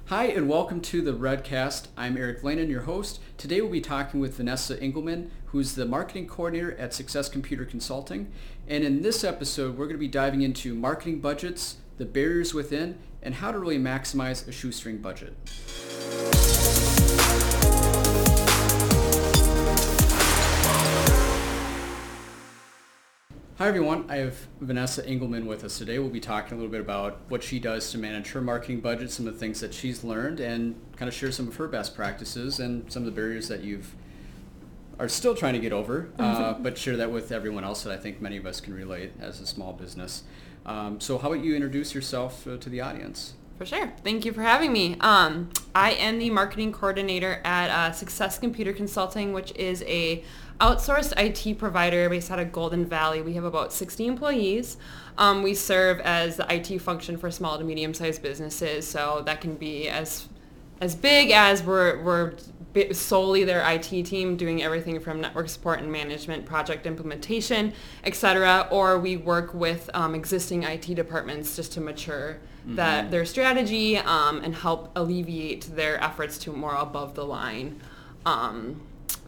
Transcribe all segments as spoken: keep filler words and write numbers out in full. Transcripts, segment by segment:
Hi, and welcome to the Redcast. I'm Eric Vlanen, your host. Today we'll be talking with Vanessa Engelman, who's the marketing coordinator at Success Computer Consulting. And in this episode, we're going to be diving into marketing budgets, the barriers within, and how to really maximize a shoestring budget. Hi everyone, I have Vanessa Engelman with us today. We'll be talking a little bit about what she does to manage her marketing budget, some of the things that she's learned, and kind of share some of her best practices and some of the barriers that you've are still trying to get over, uh, but share that with everyone else that I think many of us can relate as a small business. Um, so how about you introduce yourself uh, to the audience? For sure. Thank you for having me. Um, I am the marketing coordinator at uh, Success Computer Consulting, which is a outsourced I T provider based out of Golden Valley. We have about sixty employees. Um, we serve as the I T function for small to medium-sized businesses, so that can be as as big as we're we're solely their I T team doing everything from network support and management, project implementation, et cetera, or we work with um, existing I T departments just to mature mm-hmm. that their strategy um, and help alleviate their efforts to more above the line um,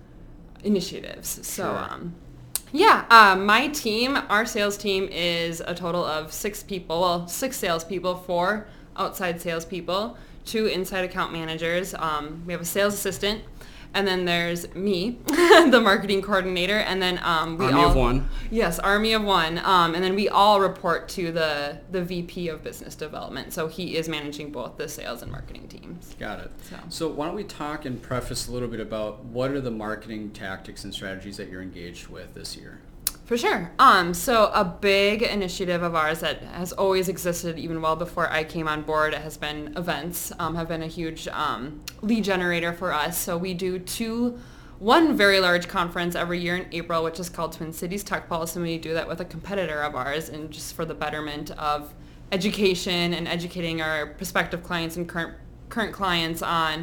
initiatives. So sure. um, yeah, uh, my team, our sales team is a total of six people, well, six salespeople, four outside salespeople, two inside account managers. Um, we have a sales assistant, and then there's me, the marketing coordinator, and then um, we Army all, of one. Yes, army of one. Um, and then we all report to the the V P of business development. So he is managing both the sales and marketing teams. Got it. So, so why don't we talk and preface a little bit about what are the marketing tactics and strategies that you're engaged with this year? For sure. Um, so a big initiative of ours that has always existed even well before I came on board has been events, um, have been a huge um, lead generator for us. So we do two, one very large conference every year in April, which is called Twin Cities Tech Pulse, and we do that with a competitor of ours, and just for the betterment of education and educating our prospective clients and current current clients on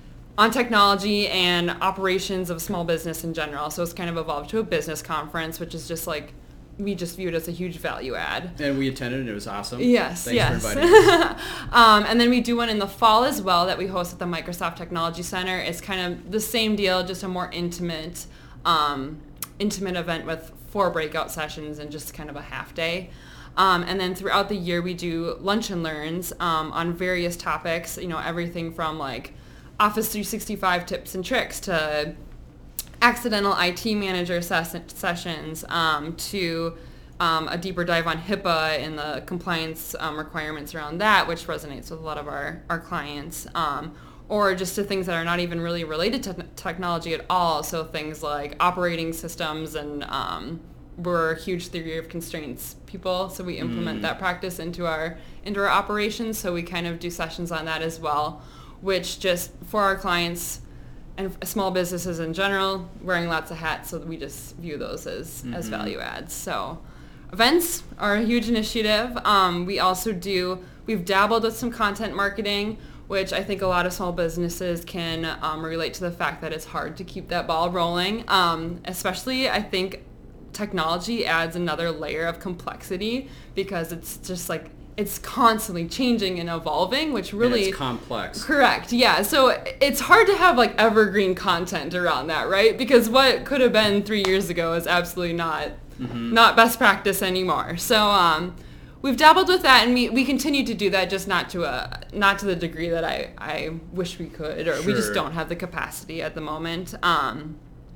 on technology and operations of small business in general. So it's kind of evolved to a business conference, which is just like, we just view it as a huge value add. And we attended and it was awesome. Yes, Thanks yes. for inviting us. um, and then we do one in the fall as well that we host at the Microsoft Technology Center. It's kind of the same deal, just a more intimate, um, intimate event with four breakout sessions and just kind of a half day. Um, and then throughout the year, we do lunch and learns um, on various topics, you know, everything from like Office three sixty-five tips and tricks to accidental I T manager ses- sessions um, to um, a deeper dive on HIPAA and the compliance um, requirements around that, which resonates with a lot of our, our clients, um, or just to things that are not even really related to technology at all. So things like operating systems, and um, we're a huge theory of constraints people, so we implement mm. that practice into our into our operations. So we kind of do sessions on that as well, which just for our clients and small businesses in general, wearing lots of hats, so we just view those as, mm-hmm. as value adds. So events are a huge initiative. Um, we also do, we've dabbled with some content marketing, which I think a lot of small businesses can um, relate to the fact that it's hard to keep that ball rolling. Um, especially, I think technology adds another layer of complexity because it's just like, it's constantly changing and evolving, which really... And it's complex. Correct, yeah. So it's hard to have like evergreen content around that, right? Because what could have been three years ago is absolutely not mm-hmm. not best practice anymore. So um, we've dabbled with that, and we, we continue to do that, just not to a not to the degree that I, I wish we could, or sure. we just don't have the capacity at the moment. Um,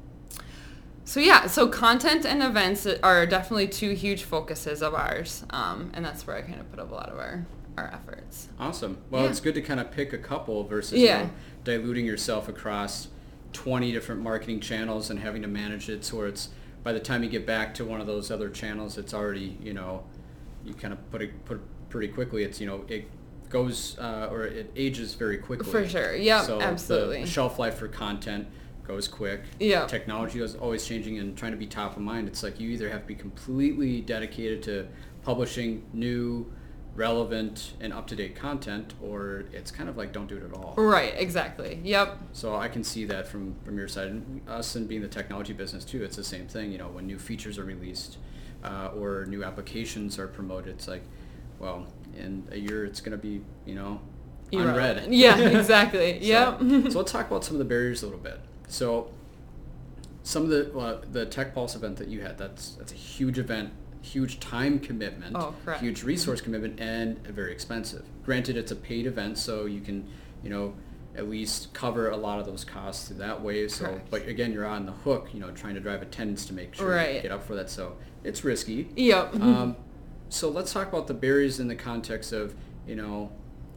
So yeah, so content and events are definitely two huge focuses of ours, um, and that's where I kind of put up a lot of our, our efforts. Awesome. Well, yeah. it's good to kind of pick a couple versus yeah. you know, diluting yourself across twenty different marketing channels and having to manage it so it's by the time you get back to one of those other channels, it's already, you know, you kind of put it put it pretty quickly. It's, you know, it goes uh, or it ages very quickly. For sure. Yeah, so absolutely. The shelf life for content goes quick. Yeah. Technology is always changing and trying to be top of mind. It's like you either have to be completely dedicated to publishing new, relevant, and up-to-date content, or it's kind of like don't do it at all. Right, exactly. Yep. So I can see that from, from your side. And us and being the technology business too, it's the same thing. You know, when new features are released uh, or new applications are promoted, it's like, well, in a year it's going to be, you know, unread. Irrelevant. Yeah, exactly. so, yep. So let's talk about some of the barriers a little bit. So some of the well, the Tech Pulse event that you had, that's that's a huge event, huge time commitment, Oh, correct. huge resource commitment, and very expensive. Granted, it's a paid event, so you can, you know, at least cover a lot of those costs that way. So, Correct. but again, you're on the hook, you know, trying to drive attendance to make sure Right. you get up for that. So it's risky. Yep. Um, so let's talk about the barriers in the context of, you know,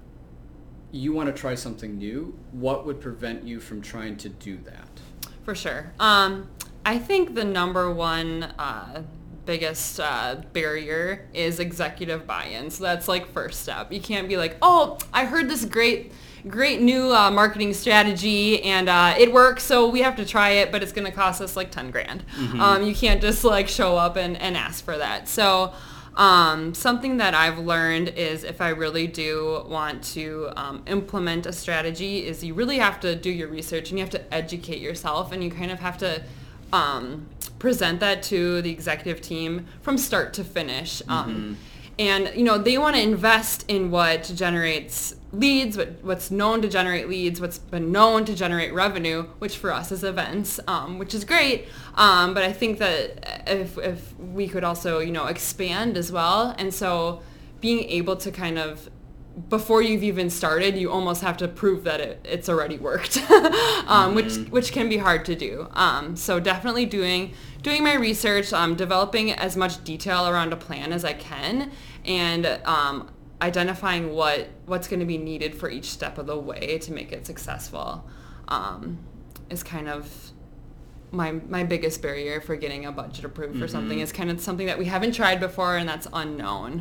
you want to try something new. What would prevent you from trying to do that? For sure. Um, I think the number one uh, biggest uh, barrier is executive buy-in. So that's like first step. You can't be like, oh, I heard this great, great new uh, marketing strategy and uh, it works, so we have to try it, but it's going to cost us like ten grand. Mm-hmm. Um, you can't just like show up and, and ask for that. So Um, something that I've learned is if I really do want to um, implement a strategy is you really have to do your research and you have to educate yourself and you kind of have to um, present that to the executive team from start to finish. Um, Mm-hmm. And, you know, they want to invest in what generates leads, what, what's known to generate leads, what's been known to generate revenue, which for us is events, um, which is great. Um, but I think that if, if we could also, you know, expand as well. And so being able to kind of, before you've even started, you almost have to prove that it, it's already worked, um, mm-hmm. which which can be hard to do. Um, so definitely doing doing my research, um, developing as much detail around a plan as I can, and um, identifying what what's going to be needed for each step of the way to make it successful um, is kind of my my biggest barrier for getting a budget approved mm-hmm. for something. Is kind of something that we haven't tried before and that's unknown.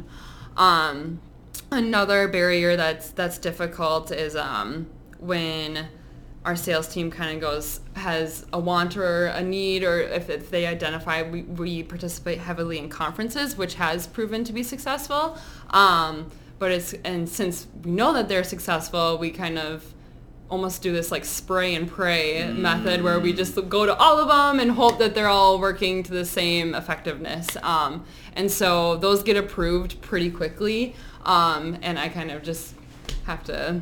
Um, Another barrier that's that's difficult is um, when our sales team kind of goes has a want or a need, or if, if they identify, we, we participate heavily in conferences, which has proven to be successful. Um, but it's and since we know that they're successful, we kind of almost do this like spray and pray mm. method where we just go to all of them and hope that they're all working to the same effectiveness. Um, and so those get approved pretty quickly. Um, and I kind of just have to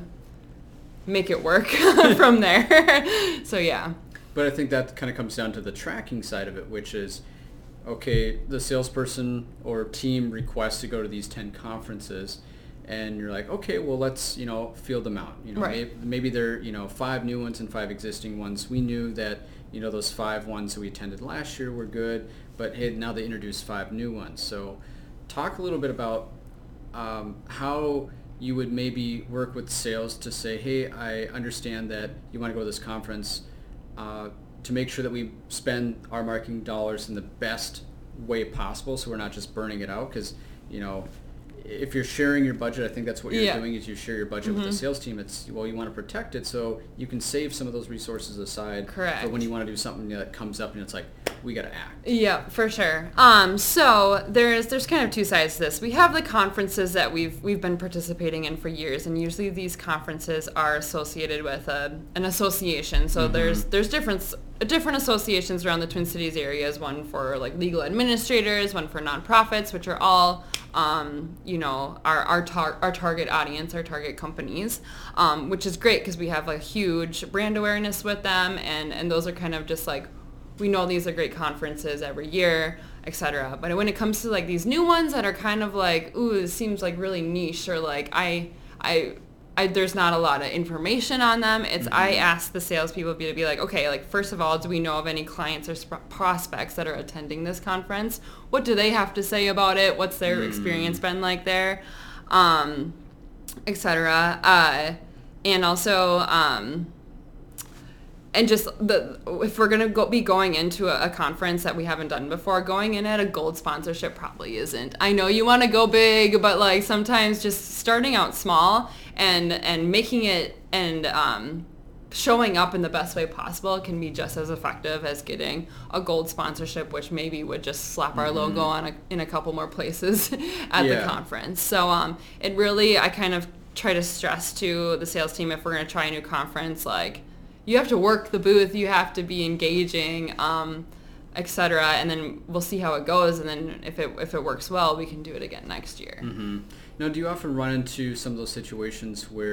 make it work from there. So yeah. But I think that kind of comes down to the tracking side of it, which is, okay, the salesperson or team requests to go to these ten conferences, and you're like, okay, well, let's, you know, field them out. You know, right. maybe, maybe there are, you know, five new ones and five existing ones. We knew that, you know, those five ones that we attended last year were good, but hey, now they introduced five new ones. So talk a little bit about um, how you would maybe work with sales to say, hey, I understand that you want to go to this conference, uh, to make sure that we spend our marketing dollars in the best way possible, so we're not just burning it out. Because, you know, if you're sharing your budget, I think that's what you're yeah. doing, is you share your budget mm-hmm. with the sales team. It's, well, you want to protect it so you can save some of those resources aside Correct. for when you want to do something that comes up and it's like, we got to act. Yeah, for sure. Um, so there's there's kind of two sides to this. We have the conferences that we've we've been participating in for years, and usually these conferences are associated with a, an association. So mm-hmm. there's there's different different associations around the Twin Cities areas. One for like legal administrators, one for nonprofits, which are all um, you know our our, tar- our target audience, our target companies, um, which is great because we have a huge brand awareness with them, and and those are kind of just like, we know these are great conferences every year, et cetera. But when it comes to like these new ones that are kind of like, ooh, it seems like really niche, or like I, I, I there's not a lot of information on them. It's mm-hmm. I ask the salespeople to be like, okay, like first of all, do we know of any clients or sp- prospects that are attending this conference? What do they have to say about it? What's their mm. experience been like there, um, et cetera. Uh, and also. Um, And just the if we're gonna go, be going into a, a conference that we haven't done before, going in at a gold sponsorship probably isn't. I know you want to go big, but like sometimes just starting out small and and making it and um, showing up in the best way possible can be just as effective as getting a gold sponsorship, which maybe would just slap our mm-hmm. logo on a, in a couple more places at yeah. the conference. So um, it really, I kind of try to stress to the sales team, if we're gonna try a new conference, like, you have to work the booth, you have to be engaging, um, et cetera, and then we'll see how it goes, and then if it if it works well, we can do it again next year. Mm-hmm. Now, do you often run into some of those situations where,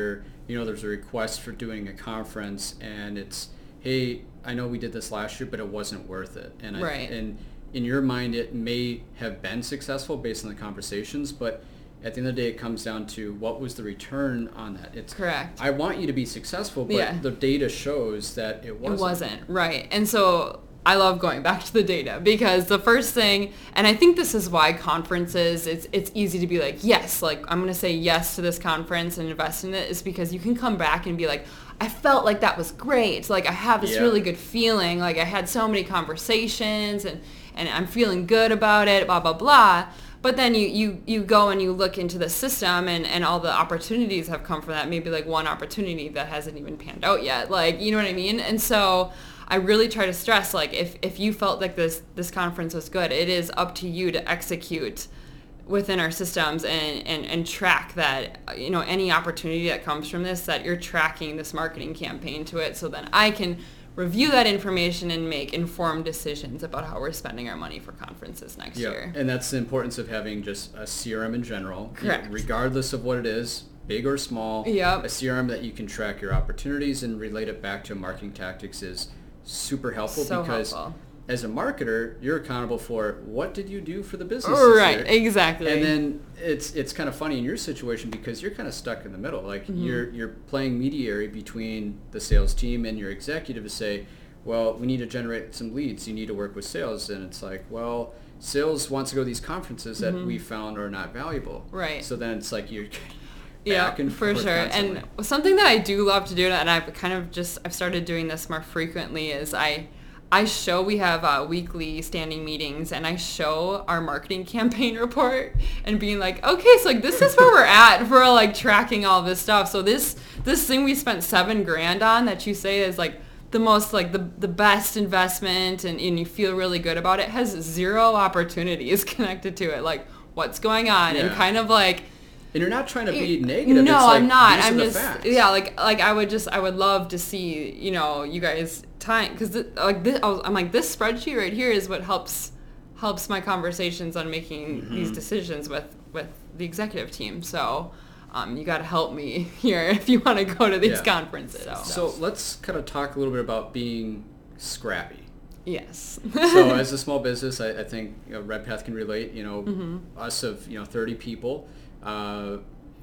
you know, there's a request for doing a conference and it's, hey, I know we did this last year, but it wasn't worth it. And I, right. and in your mind, it may have been successful based on the conversations, but at the end of the day, it comes down to what was the return on that. It's correct. I want you to be successful, but yeah. the data shows that it wasn't. It wasn't, right. And so I love going back to the data because the first thing, and I think this is why conferences, it's it's easy to be like, yes, like I'm going to say yes to this conference and invest in it, is because you can come back and be like, I felt like that was great. Like I have this yeah. really good feeling. Like I had so many conversations and, and I'm feeling good about it, blah, blah, blah. But then you, you, you go and you look into the system and, and all the opportunities have come from that. Maybe like one opportunity that hasn't even panned out yet. Like, you know what I mean? And so I really try to stress, like, if, if you felt like this, this conference was good, it is up to you to execute within our systems and, and, and track that, you know, any opportunity that comes from this, that you're tracking this marketing campaign to it so then I can review that information and make informed decisions about how we're spending our money for conferences next yeah. year. And that's the importance of having just a C R M in general. Correct. You know, regardless of what it is, big or small, yep. a C R M that you can track your opportunities and relate it back to marketing tactics is super helpful so because helpful. As a marketer, you're accountable for what did you do for the business right, this year? Exactly. And then it's it's kind of funny in your situation because you're kind of stuck in the middle. Like mm-hmm. you're you're playing mediator between the sales team and your executive to say, well, we need to generate some leads. You need to work with sales. And it's like, well, sales wants to go to these conferences that mm-hmm. we found are not valuable. Right. So then it's like you're yeah, back and for forth sure. constantly. And something that I do love to do, and I've kind of just, I've started doing this more frequently, is I I show, we have uh, weekly standing meetings, and I show our marketing campaign report and being like, okay, so like this is where we're at for like tracking all this stuff. So this this thing we spent seven grand on that you say is like the most like the the best investment and, and you feel really good about it, has zero opportunities connected to it. Like what's going on yeah. and kind of like, and you're not trying to be negative. No, it's like, I'm not. These I'm are the just facts. yeah, like like I would just I would love to see, you know, you guys time because like this, I was, I'm like this spreadsheet right here is what helps helps my conversations on making mm-hmm. these decisions with with the executive team. So um, you got to help me here if you want to go to these yeah. conferences. So. so let's kind of talk a little bit about being scrappy. Yes. So as a small business, I, I think you know, Redpath can relate. You know, mm-hmm. us of you know thirty people, uh,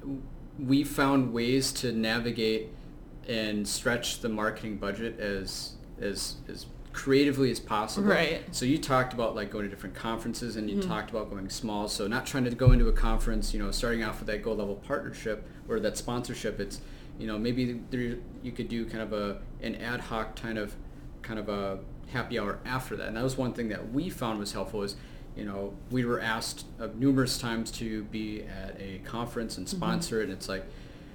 we found ways to navigate and stretch the marketing budget as as as creatively as possible. Right. So you talked about like going to different conferences, and you mm-hmm. talked about going small. So not trying to go into a conference, you know, starting off with that gold level partnership or that sponsorship. It's you know maybe there, you could do kind of a an ad hoc kind of kind of a happy hour after that. And that was one thing that we found was helpful is, you know, we were asked uh, numerous times to be at a conference and sponsor mm-hmm. it. And it's like,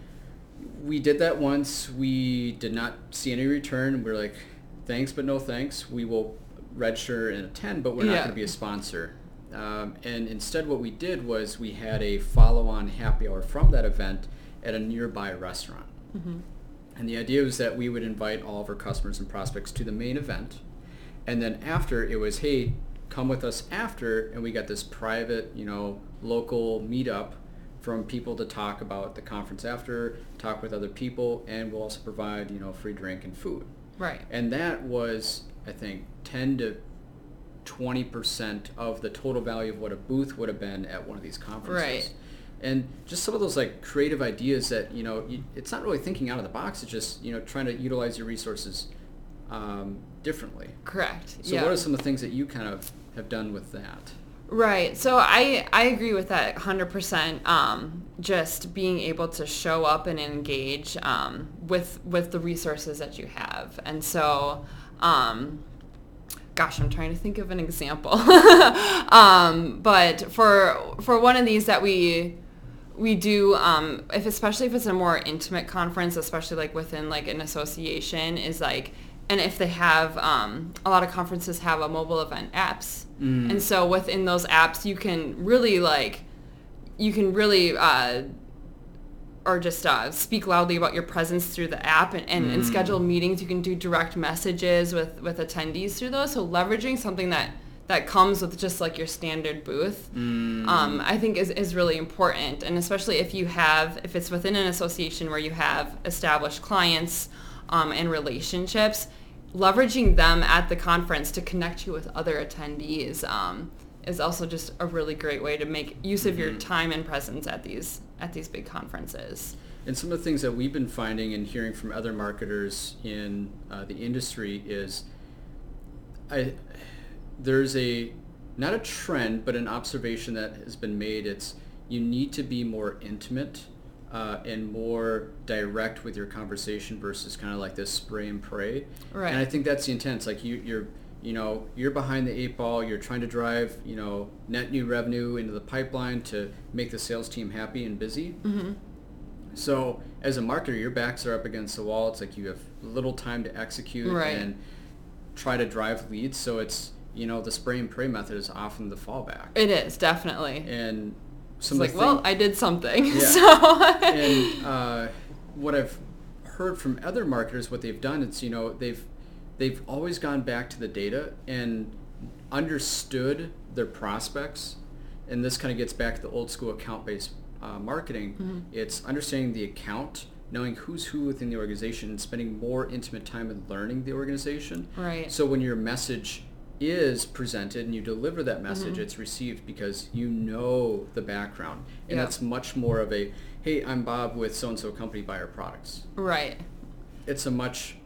we did that once. We did not see any return. We we're like, thanks, but no thanks. We will register and attend, but we're not yeah. going to be a sponsor. Um, and instead what we did was we had a follow-on happy hour from that event at a nearby restaurant. Mm-hmm. And the idea was that we would invite all of our customers and prospects to the main event. And then after, it was, hey, come with us after, and we got this private, you know, local meetup from people to talk about the conference after, talk with other people, and we'll also provide, you know, free drink and food. Right. And that was, I think, ten to twenty percent of the total value of what a booth would have been at one of these conferences. Right. And just some of those like creative ideas that, you know, you, it's not really thinking out of the box, it's just, you know, trying to utilize your resources um, differently. Correct. So yeah. what are some of the things that you kind of have done with that? Right. So I, I agree with that one hundred percent. Um, just being able to show up and engage um, with with the resources that you have. And so, um, gosh, I'm trying to think of an example. um, but for for one of these that we we do, um, if especially if it's a more intimate conference, especially like within like an association, is like, and if they have, um, a lot of conferences have a mobile event apps. Mm. And so within those apps, you can really like, you can really, uh, or just uh, speak loudly about your presence through the app and, and, mm. and schedule meetings. You can do direct messages with, with attendees through those. So leveraging something that, that comes with just like your standard booth, mm. um, I think is, is really important. And especially if you have, if it's within an association where you have established clients um, and relationships, leveraging them at the conference to connect you with other attendees um, is also just a really great way to make use mm-hmm. of your time and presence at these at these big conferences. And some of the things that we've been finding and hearing from other marketers in uh, the industry is I, there's a, not a trend, but an observation that has been made. It's you need to be more intimate uh, and more direct with your conversation versus kind of like this spray and pray. Right. And I think that's the intent. It's like you, you're, you know, you're behind the eight ball. You're trying to drive, you know, net new revenue into the pipeline to make the sales team happy and busy. Mm-hmm. So as a marketer, your backs are up against the wall. It's like you have little time to execute right. and try to drive leads. So it's, you know, the spray and pray method is often the fallback. It is, definitely. And some it's of like, the well, I did something. Yeah. So and uh, what I've heard from other marketers, what they've done, it's, you know, they've they've always gone back to the data and understood their prospects. And this kind of gets back to the old school account-based uh, marketing. Mm-hmm. It's understanding the account, knowing who's who within the organization, and spending more intimate time in learning the organization. Right. So when your message is presented and you deliver that message, mm-hmm. it's received because you know the background. And yep. that's much more of a, hey, I'm Bob with so-and-so company, buy our products. Right. It's a much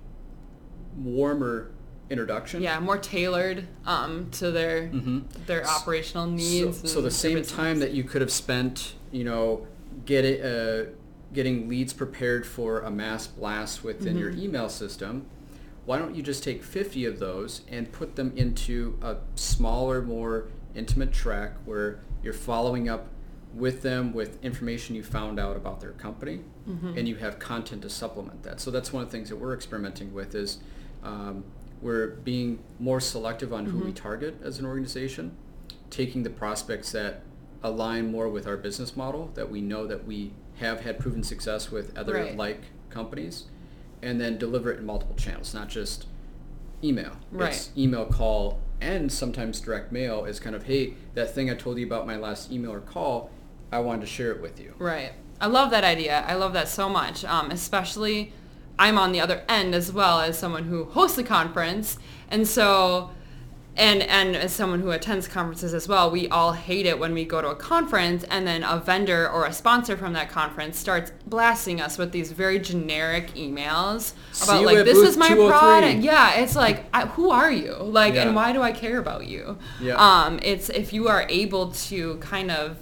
warmer introduction. Yeah, more tailored um, to their mm-hmm. their operational needs. So, so the same time that you could have spent, you know, get it, uh, getting leads prepared for a mass blast within mm-hmm. your email system, why don't you just take fifty of those and put them into a smaller, more intimate track where you're following up with them with information you found out about their company, mm-hmm. and you have content to supplement that. So that's one of the things that we're experimenting with is um, we're being more selective on mm-hmm. who we target as an organization, taking the prospects that align more with our business model, that we know that we have had proven success with other right. like companies, and then deliver it in multiple channels, not just email. Right. It's email, call, and sometimes direct mail is kind of, hey, that thing I told you about my last email or call, I wanted to share it with you. Right. I love that idea. I love that so much, um, especially I'm on the other end as well as someone who hosts a conference. And so, and and as someone who attends conferences as well, we all hate it when we go to a conference and then a vendor or a sponsor from that conference starts blasting us with these very generic emails about like, this is my product. Yeah, it's like, I, who are you? Like, yeah. and why do I care about you? Yeah. Um, it's if you are able to kind of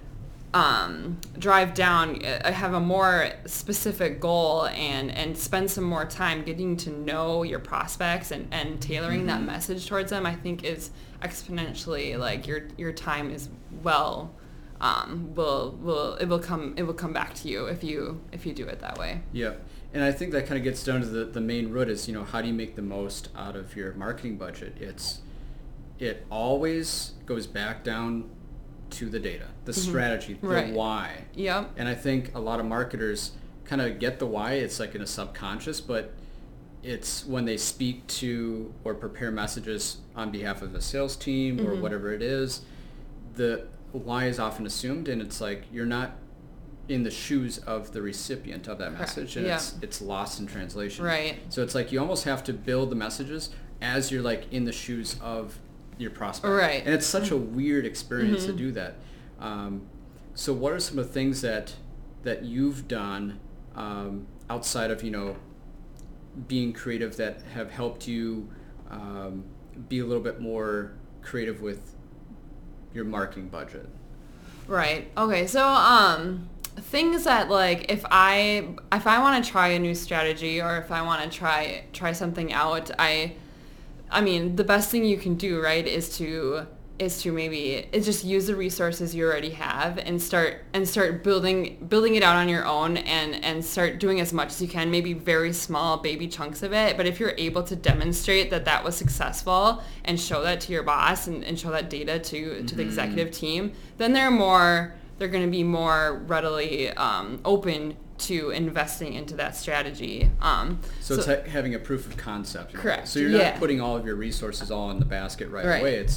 Um, drive down, uh, have a more specific goal and, and spend some more time getting to know your prospects and, and tailoring mm-hmm. that message towards them, I think is exponentially like your your time is well um, will will it will come it will come back to you if you if you do it that way. Yeah. And I think that kind of gets down to the, the main root is, you know, how do you make the most out of your marketing budget? It's it always goes back down to the data, the mm-hmm. strategy, the right. why. Yep. And I think a lot of marketers kind of get the why. It's like in a subconscious, but it's when they speak to or prepare messages on behalf of the sales team mm-hmm. or whatever it is, the why is often assumed, and it's like you're not in the shoes of the recipient of that Correct. message, and yeah. it's it's lost in translation. Right. So it's like you almost have to build the messages as you're like in the shoes of your prospect. Right. And it's such a weird experience mm-hmm. to do that. Um, so what are some of the things that that you've done um, outside of, you know, being creative that have helped you um, be a little bit more creative with your marketing budget? Right. Okay. So um, things that like if I if I want to try a new strategy or if I want to try try something out, I I mean, the best thing you can do, right, is to is to maybe is just use the resources you already have and start and start building building it out on your own and and start doing as much as you can, maybe very small baby chunks of it. But if you're able to demonstrate that that was successful and show that to your boss and, and show that data to mm-hmm. to the executive team, then they're more they're going to be more readily um, open to investing into that strategy. Um, so, so it's ha- having a proof of concept. Correct. So you're yeah. not putting all of your resources all in the basket right, right. away. It's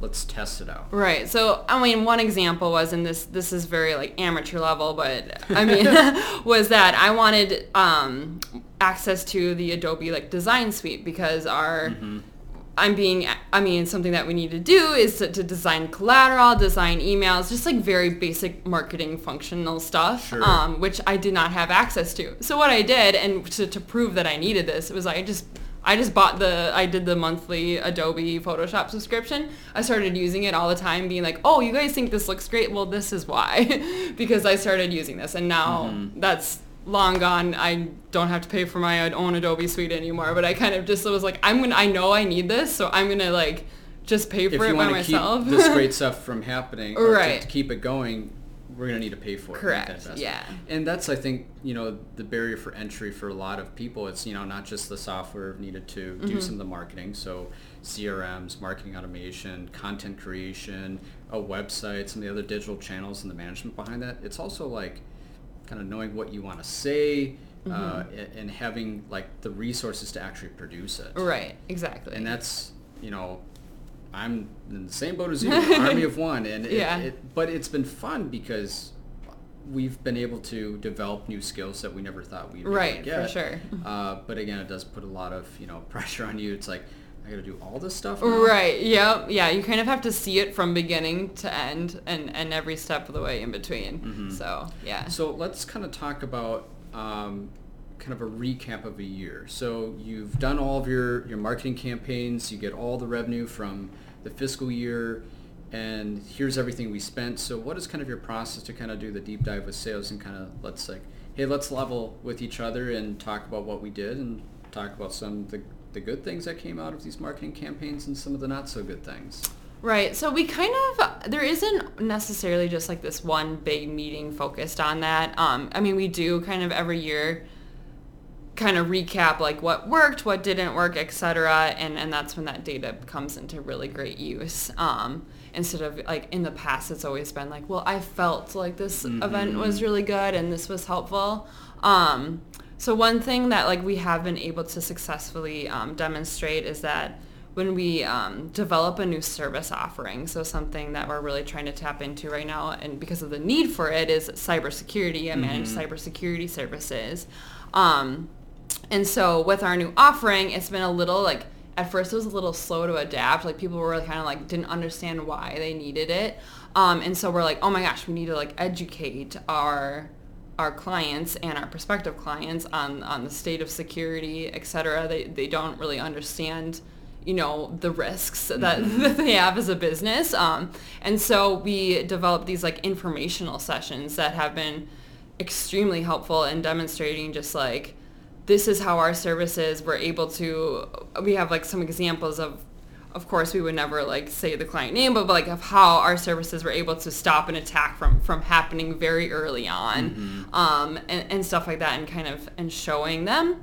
let's test it out. Right. So, I mean, one example was, and this this is very like amateur level, but I mean, was that I wanted um, access to the Adobe like design suite because our mm-hmm. I'm being, I mean, something that we need to do is to, to design collateral, design emails, just like very basic marketing functional stuff, sure. um, which I did not have access to. So what I did, and to, to prove that I needed this, was I just, I just bought the, I did the monthly Adobe Photoshop subscription. I started using it all the time, being like, oh, you guys think this looks great? Well, this is why, because I started using this, and now mm-hmm. that's long gone. I don't have to pay for my own Adobe suite anymore, but I kind of just was like, I'm gonna, I know I need this, so I'm gonna like just pay for if it by myself. If you want to keep this great stuff from happening, or right. to, to keep it going, we're gonna need to pay for it. Correct. Yeah. And that's, I think, you know, the barrier for entry for a lot of people. It's, you know, not just the software needed to do mm-hmm. some of the marketing, so C R Ms, marketing automation, content creation, a website, some of the other digital channels, and the management behind that. It's also like kind of knowing what you want to say, mm-hmm. uh, and having like the resources to actually produce it. Right, exactly. And that's, you know, I'm in the same boat as you, army of one, and it, yeah. it, but it's been fun because we've been able to develop new skills that we never thought we'd be right, able to get. For sure. Uh, but again, it does put a lot of, you know, pressure on you. It's like, I got to do all this stuff now? Right. Yep. Yeah. You kind of have to see it from beginning to end, and, and every step of the way in between. Mm-hmm. So yeah. So let's kind of talk about um, kind of a recap of a year. So you've done all of your, your marketing campaigns. You get all the revenue from the fiscal year, and here's everything we spent. So what is kind of your process to kind of do the deep dive with sales and kind of let's like, hey, let's level with each other and talk about what we did and talk about some of the the good things that came out of these marketing campaigns and some of the not so good things. Right. So we kind of, there isn't necessarily just like this one big meeting focused on that. Um, I mean, we do kind of every year kind of recap like what worked, what didn't work, et cetera. And, and that's when that data comes into really great use. Um, instead of like in the past, it's always been like, well, I felt like this mm-hmm. event was really good and this was helpful. Um, So one thing that like we have been able to successfully um, demonstrate is that when we um, develop a new service offering, so something that we're really trying to tap into right now, and because of the need for it, is cybersecurity and managed mm-hmm. cybersecurity services. Um, and so with our new offering, it's been a little like, at first it was a little slow to adapt. Like people were kind of like didn't understand why they needed it. Um, and so we're like, oh my gosh, we need to like educate our our clients and our prospective clients on, on the state of security, et cetera. They, they don't really understand, you know, the risks that, mm-hmm. that they have as a business. Um, and so we developed these like informational sessions that have been extremely helpful in demonstrating just like, this is how our services were able to, we have like some examples of, of course, we would never like say the client name, but like of how our services were able to stop an attack from, from happening very early on, mm-hmm. um, and, and stuff like that, and kind of and showing them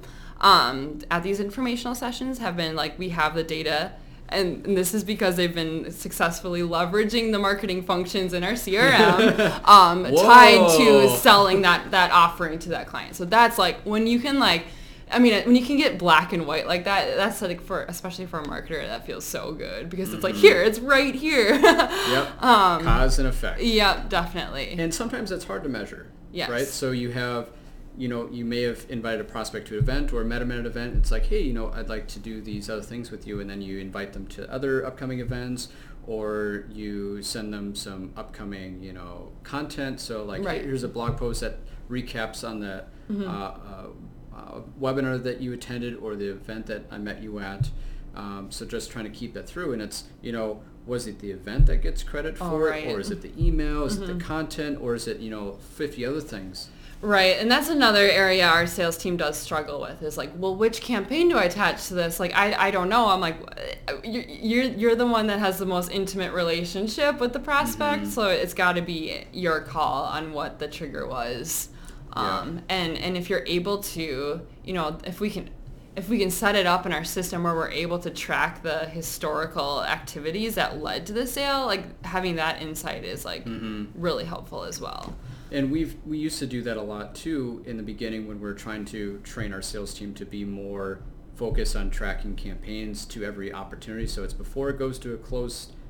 um, at these informational sessions have been like we have the data, and, and this is because they've been successfully leveraging the marketing functions in our C R M um, tied to selling that that offering to that client. So that's like when you can like. I mean, when you can get black and white like that, that's like for, especially for a marketer, that feels so good because mm-hmm. it's like, here, it's right here. Yep. Um, Cause and effect. Yep, definitely. And sometimes that's hard to measure. Yes. Right? So you have, you know, you may have invited a prospect to an event or met them at an event. It's like, hey, you know, I'd like to do these other things with you. And then you invite them to other upcoming events, or you send them some upcoming, you know, content. So like, right. hey, here's a blog post that recaps on the mm-hmm. uh, uh, Uh, webinar that you attended or the event that I met you at. Um, so just trying to keep that through. And it's, you know, was it the event that gets credit for oh, right. it? Or is it the email? Is mm-hmm. it the content? Or is it, you know, fifty other things? Right. And that's another area our sales team does struggle with is like, well, which campaign do I attach to this? Like, I, I don't know. I'm like, you're, you're the one that has the most intimate relationship with the prospect. Mm-hmm. So it's got to be your call on what the trigger was. Um, yeah. and, and if you're able to, you know, if we can, if we can set it up in our system where we're able to track the historical activities that led to the sale, like having that insight is like mm-hmm. really helpful as well. And we've, we used to do that a lot too in the beginning when we were trying to train our sales team to be more focused on tracking campaigns to every opportunity. So it's before it goes to a closed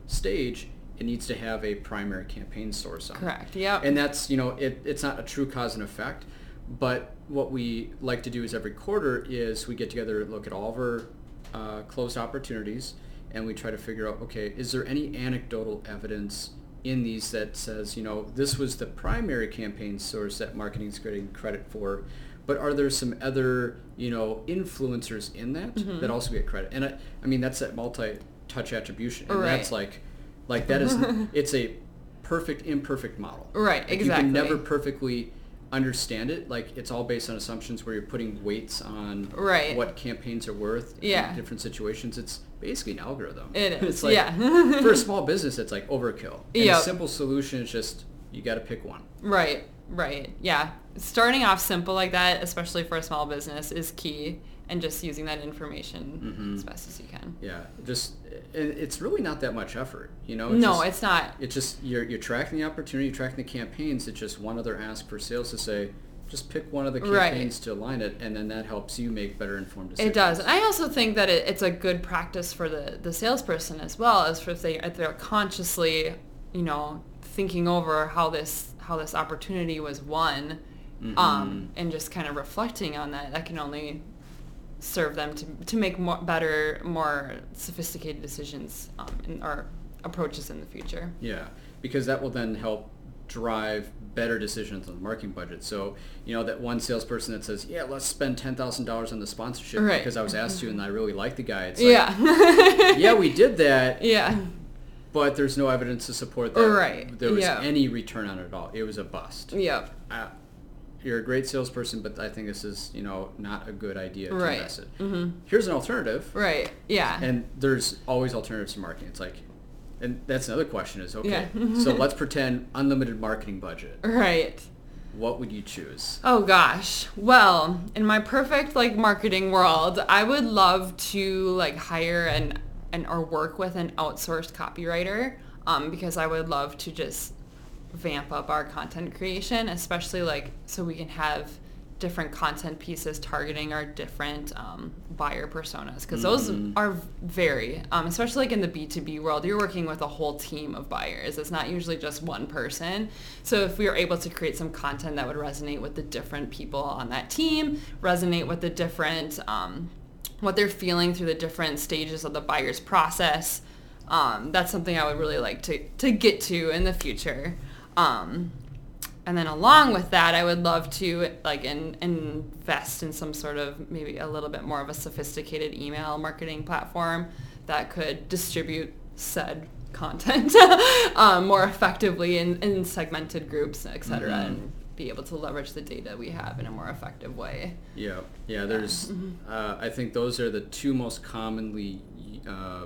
stage, it needs to have a primary campaign source on it. Correct. Yep. And that's, you know, it, it's not a true cause and effect, but what we like to do is every quarter is we get together and look at all of our uh, closed opportunities, and we try to figure out, okay, is there any anecdotal evidence in these that says, you know, this was the primary campaign source that marketing's getting credit for, but are there some other, you know, influencers in that Mm-hmm. that also get credit? And I, I mean, that's that multi-touch attribution, and Right. that's like, like that is, it's a perfect imperfect model. Right, Like, exactly. You can never perfectly understand it. Like, it's all based on assumptions where you're putting weights on Right. what campaigns are worth Yeah. in different situations. It's basically an algorithm. It is, It's like, yeah. for a small business, it's like overkill. And Yep. a simple solution is just, you got to pick one. Right, right. Yeah. Starting off simple like that, especially for a small business, is key, and just using that information Mhm. as best as you can. Yeah, just, it, it's really not that much effort, you know? No, just, it's not. It's just, you're, you're tracking the opportunity, you're tracking the campaigns. It's just one other ask for sales to say, just pick one of the Right. campaigns to align it, and then that helps you make better informed decisions. It does. And I also think that it, it's a good practice for the, the salesperson as well, as for if, they, if they're consciously, you know, thinking over how this how this opportunity was won, Mhm. um, and just kind of reflecting on that. That can only serve them to, to make more better, more sophisticated decisions um, in, or approaches in the future. Yeah, because that will then help drive better decisions on the marketing budget. So, you know, that one salesperson that says, yeah, let's spend ten thousand dollars on the sponsorship Right. because I was asked to and I really like the guy. It's like, Yeah. yeah, we did that, Yeah. but there's no evidence to support that Right, there was yeah. any return on it at all. It was a bust. Yep. Uh, you're a great salesperson, but I think this is, you know, not a good idea to Right. invest it. Mm-hmm. Here's an alternative. Right. Yeah. And there's always alternatives to marketing. It's like, and that's another question is, okay, Yeah. so let's pretend unlimited marketing budget. Right. What would you choose? Oh gosh. Well, in my perfect like marketing world, I would love to like hire an and or work with an outsourced copywriter, um, because I would love to just vamp up our content creation, especially like so we can have different content pieces targeting our different um, buyer personas, because those Mhm. are vary, um, especially like in the B two B world, you're working with a whole team of buyers. It's not usually just one person. So if we were able to create some content that would resonate with the different people on that team, resonate with the different, um, what they're feeling through the different stages of the buyer's process, um, that's something I would really like to, to get to in the future. Um, And then along with that, I would love to like in, invest in some sort of maybe a little bit more of a sophisticated email marketing platform that could distribute said content um, more effectively in, in segmented groups, et cetera, Mhm. and be able to leverage the data we have in a more effective way. Yeah, yeah. There's, uh, I think those are the two most commonly uh,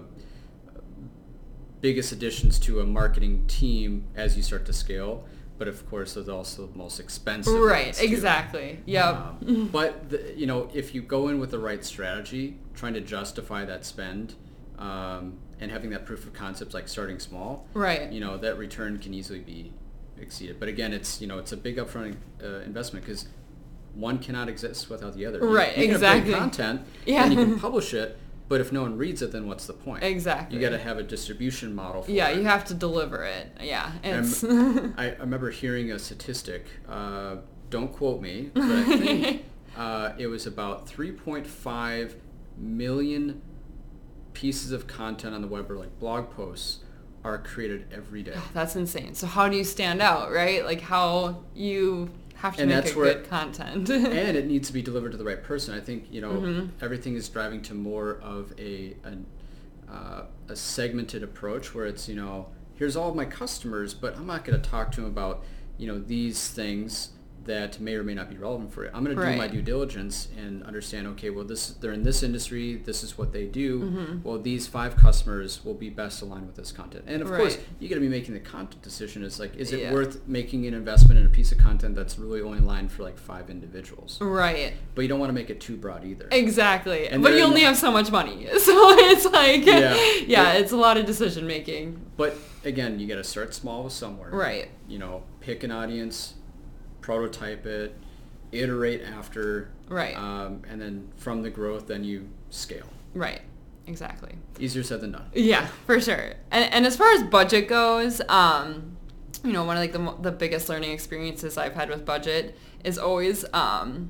biggest additions to a marketing team as you start to scale. But of course, those are also the most expensive. Right, ones, too. exactly. Yep. Um, but the, you know, if you go in with the right strategy, trying to justify that spend, um, and having that proof of concept, like starting small, Right. you know, that return can easily be exceeded. But again, it's you know, it's a big upfront uh, investment because one cannot exist without the other. You- Right, you can have exactly. great content, Yeah. and you can publish it. But if no one reads it, then what's the point? Exactly. You got to have a distribution model for Yeah, it. you have to deliver it. Yeah. It's I, I remember hearing a statistic. Uh, don't quote me, but I think uh, it was about three point five million pieces of content on the web, or like blog posts, are created every day. That's insane. So how do you stand out, right? Like how you have to And make that's a where- good content. And it needs to be delivered to the right person. I think you know Mhm. everything is driving to more of a an, uh, a segmented approach where it's you know here's all of my customers, but I'm not going to talk to them about you know these things that may or may not be relevant for it. I'm going to do my Right. due diligence and understand. Okay, well this they're in this industry. This is what they do. Mhm. Well, these five customers will be best aligned with this content. And of course, Right. you got to be making the content decision. It's like, is it Yeah. worth making an investment in a piece of content that's really only aligned for like five individuals? Right. But you don't want to make it too broad either. Exactly. And but you therein- only have so much money. So it's like, Yeah. yeah, Yeah. it's a lot of decision making. But again, you got to start small with somewhere. Right. You know, pick an audience, prototype it, iterate after. Right. Um, and then from the growth, then you scale. Right. Exactly. Easier said than done. Yeah, for sure. And, and as far as budget goes, um, you know, one of like the mo- the biggest learning experiences I've had with budget is always um,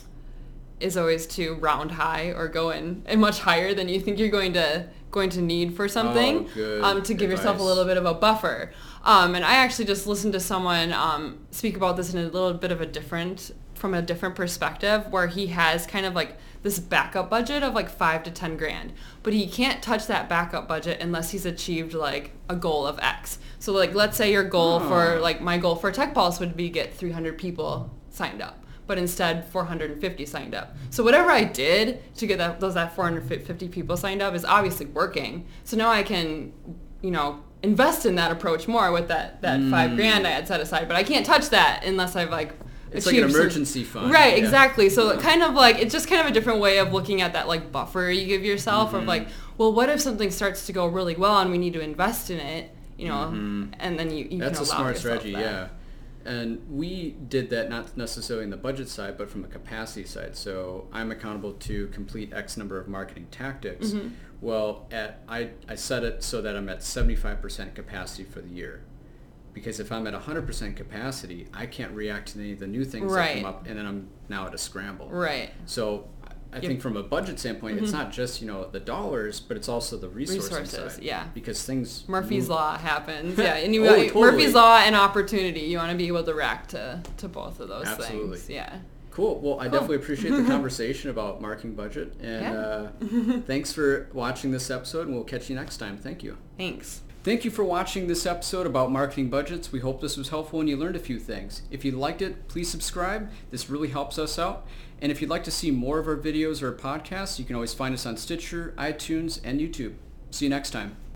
is always to round high or go in and much higher than you think you're going to going to need for something. Oh, good um, to give yourself a advice. little bit of a buffer. Um, and I actually just listened to someone um, speak about this in a little bit of a different from a different perspective, where he has kind of like this backup budget of like five to ten grand, but he can't touch that backup budget unless he's achieved like a goal of X. So like, let's say your goal Oh. for like my goal for Tech Pulse would be get three hundred people signed up, but instead four hundred fifty signed up. So whatever I did to get that those that four hundred fifty people signed up is obviously working. So now I can, you know, invest in that approach more with that that Mm. five grand I had set aside, but I can't touch that unless I've like It's like an achieved some- emergency fund. Right, Yeah. exactly. So Yeah. kind of like, it's just kind of a different way of looking at that like buffer you give yourself Mm-hmm. of like, well, what if something starts to go really well and we need to invest in it, you know, Mhm. and then you, you That's can a allow smart yourself strategy, that. yeah. And we did that not necessarily in the budget side, but from a capacity side. So I'm accountable to complete X number of marketing tactics. Mhm. Well, at I, I set it so that I'm at seventy-five percent capacity for the year. Because if I'm at one hundred percent capacity, I can't react to any of the new things that Right. come up, and then I'm now at a scramble. Right. So I Yep. think from a budget standpoint, it's Mhm. not just, you know, the dollars, but it's also the resources Resources, side. yeah. Because things Murphy's move. Law happens. Yeah, and you Oh, totally. Murphy's Law and opportunity. You want to be able to react to, to both of those Absolutely. things. Yeah. Cool. Well, I Cool. definitely appreciate the conversation about marking budget. And Yeah. uh, thanks for watching this episode, and we'll catch you next time. Thank you. Thanks. Thank you for watching this episode about marketing budgets. We hope this was helpful and you learned a few things. If you liked it, please subscribe. This really helps us out. And if you'd like to see more of our videos or podcasts, you can always find us on Stitcher, iTunes, and YouTube. See you next time.